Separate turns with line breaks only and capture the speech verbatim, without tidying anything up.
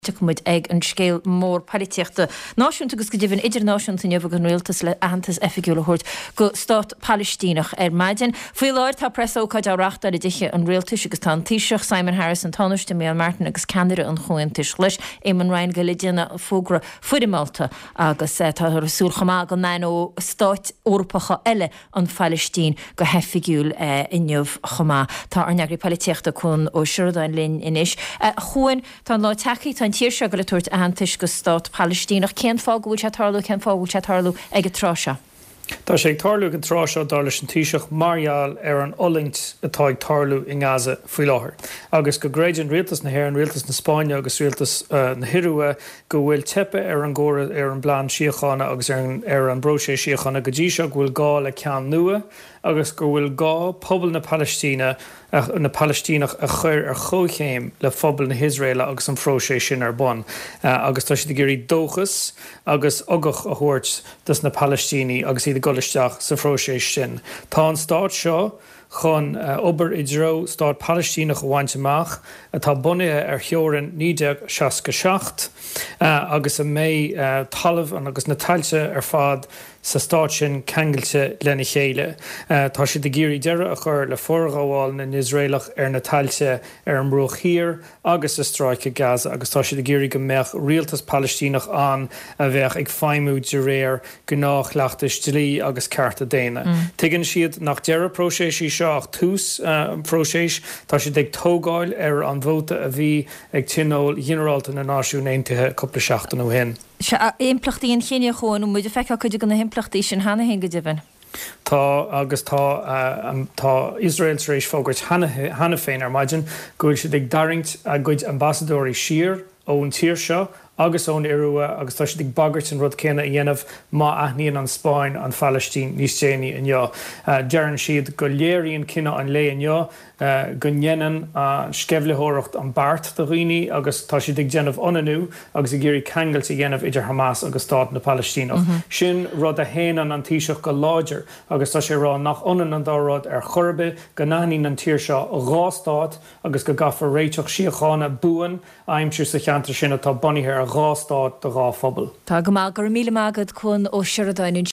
muid ag an scéal mór palíteachta náisiúnta agus go dtíobhann idirnáisiúnta neamh an rialtas le ahantas effigiúla thuirt go Stát Palestínach ar maidin. Faoi láir tá presócaid áreachta a diche an rialtas agus tá tíiseach Simon Harris an táneiste Micheál Martin agus Canada an chuintis leis Éamon Ryan go lidiana fógra fuidimalta agus tá rasúl chamá go nine ó Stát Orpacha eile an Palestín go heffigiúil inniuh chamá. Tá ar neagraí palíteachta chun ó Siordáin linn inis. Chuin tá lá tachaí tá tíir se go le tuairt ahantais go Stát Palestínach cén fágúil se tarlú cén fágúil se tarlú ag tráise.
Tá sé ag tarlú an tráseo dá leis an tíiseach margheall ar an olingt atá ag tarlú in Gaza faoi láthair. Agus go gréid an rialtas na hhéir an rialtas na Spáine agus rialtas uh, na Hiruwe go bhfuil tepe ar an ggóra ar an bláán siochána agus ar an, ar an brosé siochána go dtí seo bhfuil gá le ceann nua agus go bhfuil gá pobl na Palestína uh, na Palestínach a chuir ar chóchéim le phobal na Israel agus an frosé sin ar bon. Uh, agus tá si de gurí dóchas agus agach a thuirt dus na Palestíní agus iad golisteach sa phróséis sin. Tá an Stát seo chun uh, obair i dro Stát Palestínach bhaint amach atá bunithe ar theorann nídeag seasca seacht uh, agus a mé uh, talamh an agus na tailte ar fad sa Stát sin ceangailte lena chéile. Uh, tá si de géirí deire a chur le forgáháil na Israelach ar na tailte ar an mró hir agus a stráice Gaza agus tá si de géirí go meach rialtas Palestínach an a bheith ag feimú de réir go nach leachtas dlí agus cearta déine. Mm. Tuigeann siad nach deire próséisí seo ach tús uh, próséis tá si ag tógáil ar an bhóta a bhí ag tinóil generalta na náisiún aontaithe coppla seachtain ó hin.
Se implachtaí an chéine chuin muid a feiceá chuide go na implachtaí sin hena hen go dibin.
Tá agus tá uh, um, tá Israel's rééis fógurt hena féin ar maidin goil si ag daringt a goid ambassadóí siar ón tíir seo agus ón iarua agus tá si ag bagart an rud céine a dhéanamh má aithníonn an Spáin an Palestín níos déine inneo. Uh, Dearann siad go léiríonn cinenne an lé inneo Uh, go njennen uh, skevlehóracht an Bart de riní agus tá si ag déanamh onanú agus i ggéirí ceangailt i dhéanamh idir Hamas agus Stát na Palestínach. Mm-hmm. Sin rud a héanaan an tíiseach go láidir agus tá sé rá nach onan an dárad ar chorbe go naín an tíir seo rá Stát agus go gafar réiteach siochána buan aimimsú sa cheantar sin atá bunithe ar rá Stát de rá phobal.
Tá go má gur míle mágad chun ó Siordáin